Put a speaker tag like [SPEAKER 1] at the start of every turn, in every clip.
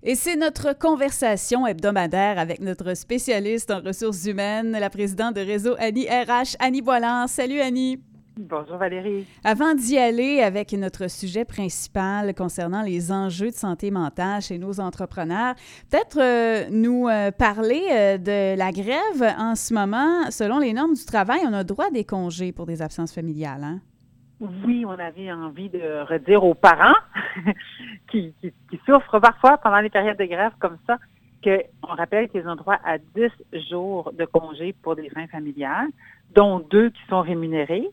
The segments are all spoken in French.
[SPEAKER 1] Et c'est notre conversation hebdomadaire avec notre spécialiste en ressources humaines, la présidente de Réseau Annie RH, Annie Boilan. Salut Annie!
[SPEAKER 2] Bonjour Valérie.
[SPEAKER 1] Avant d'y aller avec notre sujet principal concernant les enjeux de santé mentale chez nos entrepreneurs, peut-être nous parler de la grève en ce moment. Selon les normes du travail, on a droit à des congés pour des absences familiales, hein?
[SPEAKER 2] Oui, on avait envie de redire aux parents qui souffrent parfois pendant les périodes de grève comme ça, qu'on rappelle qu'ils ont droit à 10 jours de congés pour des fins familiales, dont 2 qui sont rémunérés.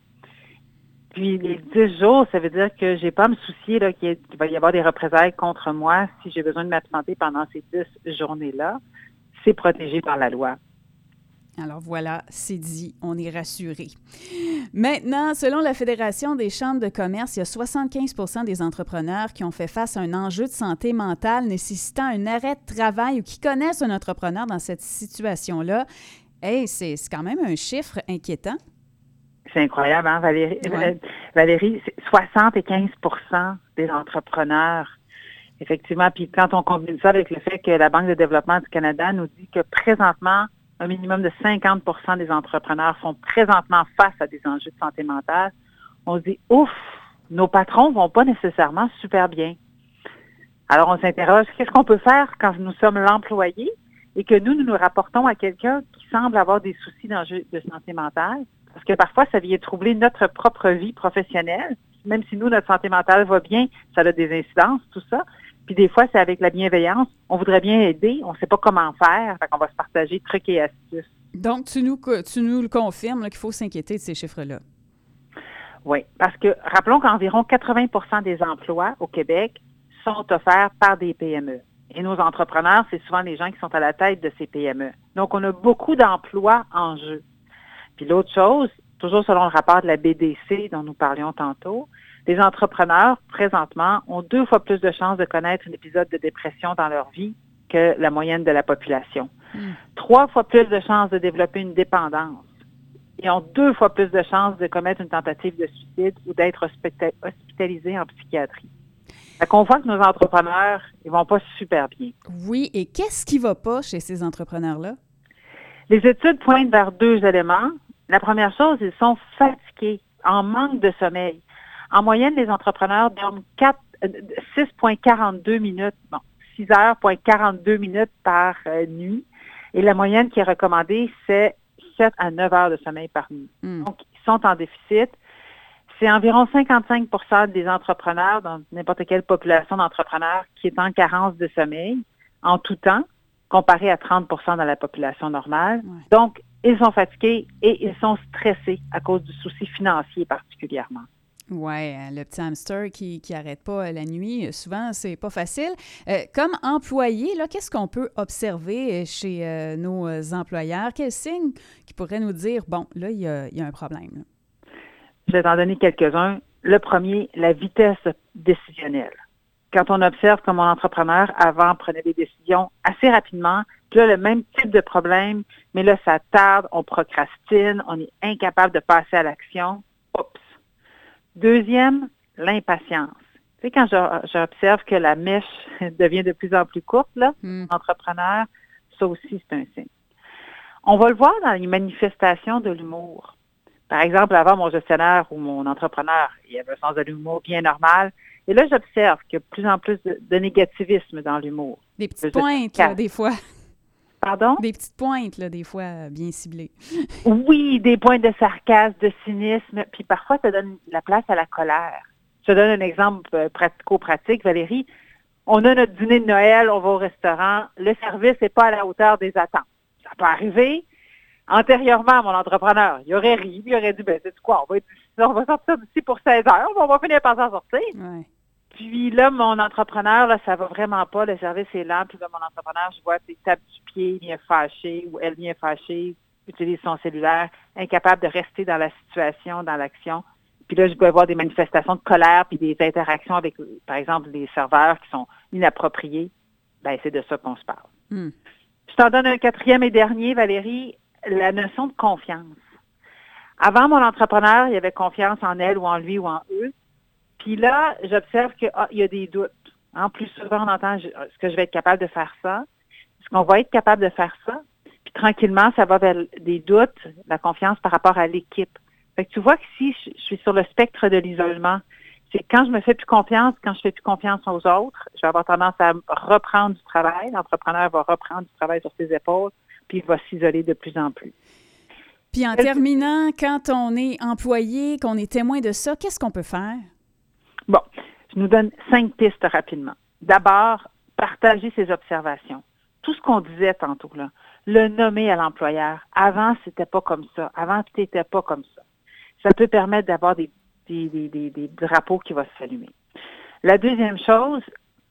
[SPEAKER 2] Puis les 10 jours, ça veut dire que j'ai pas à me soucier là, qu'il va y avoir des représailles contre moi si j'ai besoin de m'absenter pendant ces 10 journées-là. C'est protégé par la loi.
[SPEAKER 1] Alors voilà, c'est dit, on est rassuré. Maintenant, selon la Fédération des chambres de commerce, il y a 75 des entrepreneurs qui ont fait face à un enjeu de santé mentale nécessitant un arrêt de travail ou qui connaissent un entrepreneur dans cette situation-là. Hey, c'est quand même un chiffre inquiétant.
[SPEAKER 2] C'est incroyable, hein, Valérie?
[SPEAKER 1] Ouais.
[SPEAKER 2] Valérie, c'est 75 des entrepreneurs. Effectivement, puis quand on combine ça avec le fait que la Banque de développement du Canada nous dit que présentement, un minimum de 50 des entrepreneurs font présentement face à des enjeux de santé mentale, on se dit, ouf, nos patrons vont pas nécessairement super bien. Alors, on s'interroge, qu'est-ce qu'on peut faire quand nous sommes l'employé et que nous rapportons à quelqu'un qui semble avoir des soucis d'enjeux de santé mentale? Parce que parfois, ça vient troubler notre propre vie professionnelle. Même si nous, notre santé mentale va bien, ça a des incidences, tout ça. Puis des fois, c'est avec la bienveillance. On voudrait bien aider, on ne sait pas comment faire. Fait qu'on va se partager trucs et astuces.
[SPEAKER 1] Donc, tu nous le confirmes là, qu'il faut s'inquiéter de ces chiffres-là.
[SPEAKER 2] Oui, parce que rappelons qu'environ 80 des emplois au Québec sont offerts par des PME. Et nos entrepreneurs, c'est souvent les gens qui sont à la tête de ces PME. Donc, on a beaucoup d'emplois en jeu. Puis l'autre chose, toujours selon le rapport de la BDC dont nous parlions tantôt, les entrepreneurs, présentement, ont 2 fois plus de chances de connaître un épisode de dépression dans leur vie que la moyenne de la population. 3 fois plus de chances de développer une dépendance. Ils ont 2 fois plus de chances de commettre une tentative de suicide ou d'être hospitalisés en psychiatrie. Fait qu'on voit que nos entrepreneurs, ils vont pas super bien.
[SPEAKER 1] Oui, et qu'est-ce qui va pas chez ces entrepreneurs-là?
[SPEAKER 2] Les études pointent vers 2 éléments. La première chose, ils sont fatigués, en manque de sommeil. En moyenne, les entrepreneurs dorment 6,42 minutes, 6h42 minutes par nuit. Et la moyenne qui est recommandée, c'est 7 à 9 heures de sommeil par nuit. Donc, ils sont en déficit. C'est environ 55 des entrepreneurs dans n'importe quelle population d'entrepreneurs qui est en carence de sommeil en tout temps, comparé à 30 dans la population normale.
[SPEAKER 1] Ouais.
[SPEAKER 2] Donc, ils sont fatigués et ils sont stressés à cause du souci financier particulièrement.
[SPEAKER 1] Oui, le petit hamster qui n'arrête pas la nuit, souvent, c'est pas facile. Comme employé, là, qu'est-ce qu'on peut observer chez nos employeurs? Quels signes qui pourraient nous dire, bon, là, il y a un problème? Là.
[SPEAKER 2] Je vais t'en donner quelques-uns. Le premier, la vitesse décisionnelle. Quand on observe que mon entrepreneur, avant, prenait des décisions assez rapidement, puis là, le même type de problème, mais là, ça tarde, on procrastine, on est incapable de passer à l'action. Oups! Deuxième, l'impatience. Tu sais, quand j'observe que la mèche devient de plus en plus courte, là, mon entrepreneur, ça aussi, c'est un signe. On va le voir dans les manifestations de l'humour. Par exemple, avant, mon gestionnaire ou mon entrepreneur, il avait un sens de l'humour bien normal. Et là, j'observe qu'il y a de plus en plus de négativisme dans l'humour.
[SPEAKER 1] Des petites pointes, là, des fois.
[SPEAKER 2] Pardon?
[SPEAKER 1] Des petites pointes, là, des fois, bien ciblées.
[SPEAKER 2] Oui, des points de sarcasme, de cynisme, puis parfois, ça donne la place à la colère. Je te donne un exemple pratico-pratique, Valérie. On a notre dîner de Noël, on va au restaurant, le service n'est pas à la hauteur des attentes. Ça peut arriver. Antérieurement, mon entrepreneur, il aurait ri, il aurait dit, ben, c'est quoi, on va sortir d'ici pour 16 heures, on va finir par s'en sortir.
[SPEAKER 1] Ouais.
[SPEAKER 2] Puis là, mon entrepreneur, là, ça va vraiment pas, le service est lent, puis là, mon entrepreneur, je vois, il tape du pied, il vient fâché, ou elle vient fâchée, utilise son cellulaire, incapable de rester dans la situation, dans l'action. Puis là, je peux avoir des manifestations de colère, puis des interactions avec, par exemple, des serveurs qui sont inappropriés. Ben, c'est de ça qu'on se parle. Je t'en donne un 4e et dernier, Valérie, la notion de confiance. Avant, mon entrepreneur, il avait confiance en elle ou en lui ou en eux. Puis là, j'observe qu'il y a des doutes. Plus souvent, on entend est-ce que je vais être capable de faire ça? Est-ce qu'on va être capable de faire ça? Puis tranquillement, ça va vers des doutes, la confiance par rapport à l'équipe. Fait que tu vois que si je suis sur le spectre de l'isolement, c'est quand je me fais plus confiance, quand je fais plus confiance aux autres, je vais avoir tendance à reprendre du travail. L'entrepreneur va reprendre du travail sur ses épaules, puis il va s'isoler de plus en plus.
[SPEAKER 1] Puis en terminant, quand on est employé, qu'on est témoin de ça, qu'est-ce qu'on peut faire?
[SPEAKER 2] Bon, je nous donne 5 pistes rapidement. D'abord, partager ses observations. Tout ce qu'on disait tantôt, là, le nommer à l'employeur. Avant, c'était pas comme ça. Avant, c'était pas comme ça. Ça peut permettre d'avoir des drapeaux qui vont s'allumer. La deuxième chose,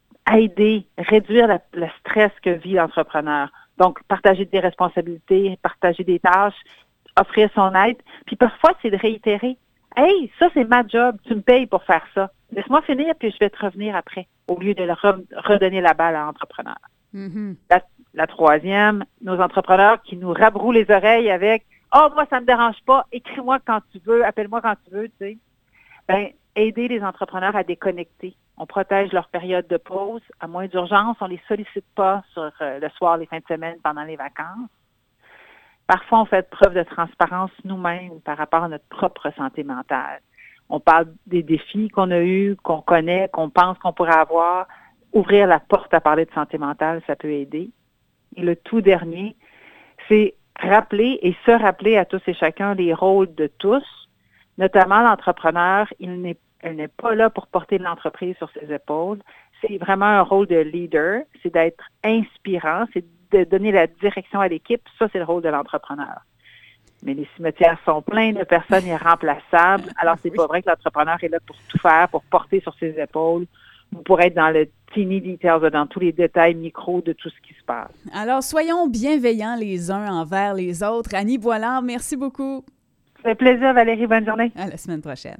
[SPEAKER 2] aider, réduire le stress que vit l'entrepreneur. Donc, partager des responsabilités, partager des tâches, offrir son aide. Puis parfois, c'est de réitérer. Hey, ça, c'est ma job. Tu me payes pour faire ça. Laisse-moi finir, puis je vais te revenir après, au lieu de redonner la balle à l'entrepreneur.
[SPEAKER 1] Mm-hmm.
[SPEAKER 2] La troisième, nos entrepreneurs qui nous rabrouent les oreilles avec « Oh, moi, ça ne me dérange pas. Écris-moi quand tu veux. Appelle-moi quand tu veux. » tu sais. Ben, aider les entrepreneurs à déconnecter. On protège leur période de pause. À moins d'urgence, on ne les sollicite pas sur le soir, les fins de semaine, pendant les vacances. Parfois, on fait preuve de transparence nous-mêmes par rapport à notre propre santé mentale. On parle des défis qu'on a eus, qu'on connaît, qu'on pense qu'on pourrait avoir. Ouvrir la porte à parler de santé mentale, ça peut aider. Et le tout dernier, c'est rappeler et se rappeler à tous et chacun les rôles de tous, notamment l'entrepreneur. Elle n'est pas là pour porter l'entreprise sur ses épaules. C'est vraiment un rôle de leader, c'est d'être inspirant, c'est de donner la direction à l'équipe. Ça, c'est le rôle de l'entrepreneur. Mais les cimetières sont pleins de personnes irremplaçables. Alors, c'est pas vrai que l'entrepreneur est là pour tout faire, pour porter sur ses épaules, ou pour être dans le teeny details, dans tous les détails micros de tout ce qui se passe.
[SPEAKER 1] Alors, soyons bienveillants les uns envers les autres. Annie Boilard, merci beaucoup.
[SPEAKER 2] Ça fait plaisir, Valérie. Bonne journée.
[SPEAKER 1] À la semaine prochaine.